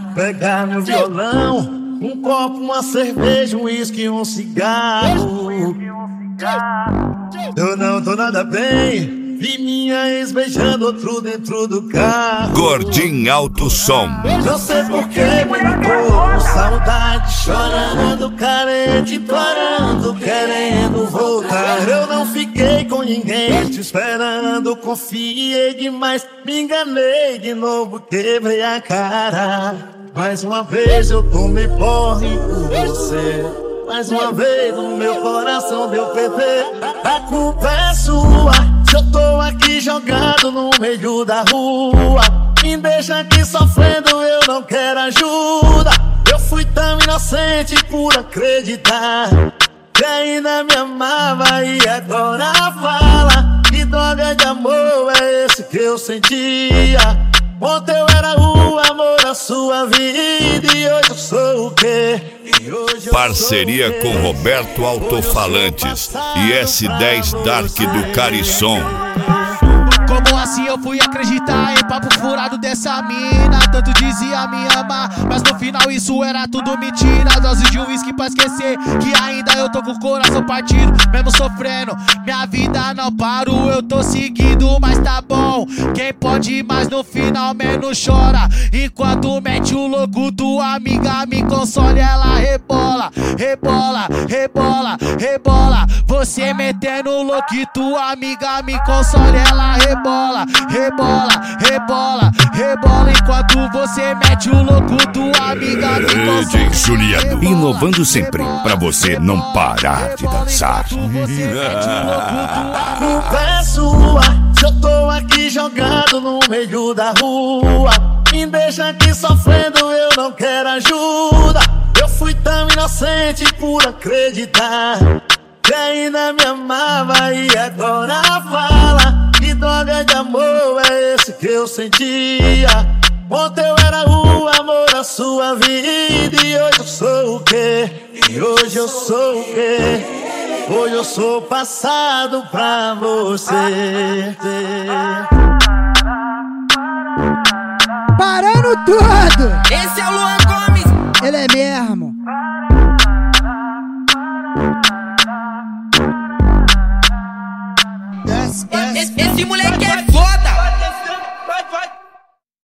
pegar no violão, um copo, uma cerveja, um uísque, um cigarro. Eu não tô nada bem, vi minha ex beijando outro dentro do carro. Gordinho Alto Som. Não sei porquê, mas eu tô com saudade, chorando, carente, implorando, querendo voltar. Eu não fiquei com ninguém te esperando, confiei demais, me enganei de novo, quebrei a cara. Mais uma vez eu tomei porre por você, mais uma vez o meu coração deu PT. A culpa é sua, se eu tô aqui jogado no meio da rua. Me deixa aqui sofrendo, eu não quero ajuda. Eu fui tão inocente por acreditar que ainda me amava e agora fala. Que droga de amor é esse que eu sentia? Ontem eu era o amor da sua vida e hoje eu sou o quê? Parceria com Roberto Altofalantes e S10 Dark do Carisson. Como assim eu fui acreditar em papo furado dessa mina? Tanto dizia me amar, mas no final isso era tudo mentira. Dose de uísque pra esquecer que ainda eu tô com o coração partido. Mesmo sofrendo, minha vida não parou, eu tô seguindo, mas tá bom. Quem pode mais no final menos chora. Enquanto mete o louco, tua amiga me consola. Ela rebola, rebola, rebola, rebola. Você metendo o louco e tua amiga me consola. Ela rebola, rebola, rebola, rebola. Enquanto você mete o louco, tua amiga me consola. DJ Juliano, inovando sempre pra você não parar de dançar. A culpa é sua, se eu tô aqui jogado no meio da rua. Me deixa aqui sofrendo, eu não quero ajuda. Eu fui tão inocente por acreditar que ainda me amava e agora fala. Que droga de amor é esse que eu sentia? Ontem eu era o amor da sua vida e hoje eu sou o quê? E hoje eu sou o quê? Hoje eu sou passado pra você. Parando tudo! Esse é o Luan Gomes. Ele é mesmo. Esse moleque é